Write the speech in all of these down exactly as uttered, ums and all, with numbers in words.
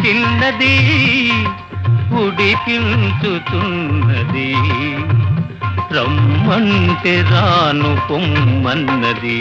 చిన్నది ఉడికించుతున్నది రమ్మంటే రాను పొమ్మన్నది.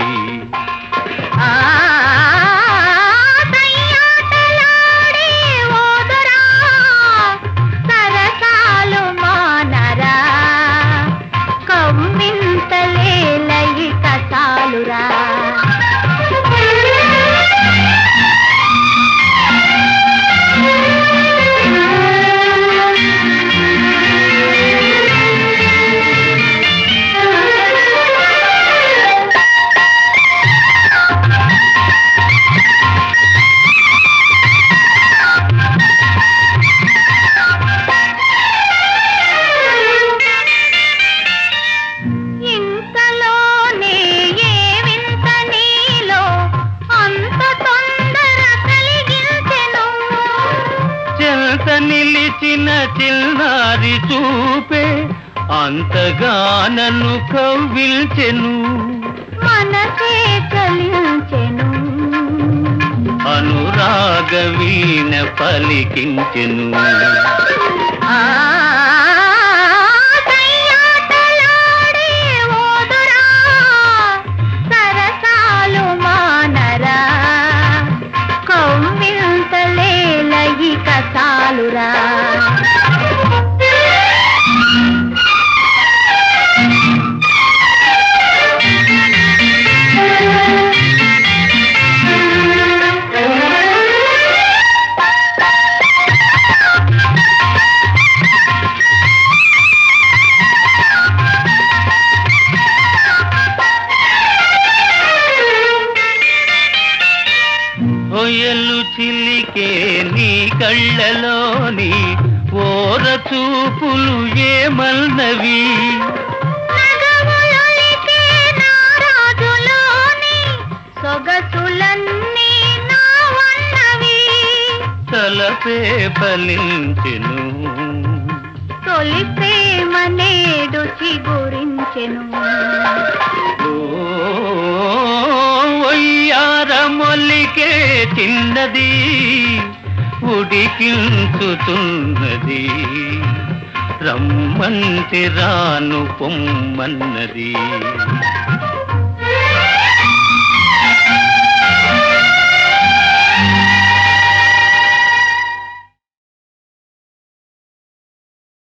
నిలిచిన చిన్నారి చూపే అంతగా నన్ను కవ్విల్చెను, మనసే కలించెను, అనురాగ వీణ పలికించెను. చాలురా ఒయలు చిలికే నీ కళ్ళలోని ఓర చూపులు ఏమన్నవి, సొగసులన్నీ నావన్నవి, తలపే ఫలించెను, తొలి ప్రేమ నేడు చిగురించెను. ఒయ్యారమొల్లికే చిన్నది ఉడికించుతున్నది రమ్మంటే రాను పొమ్మన్నది.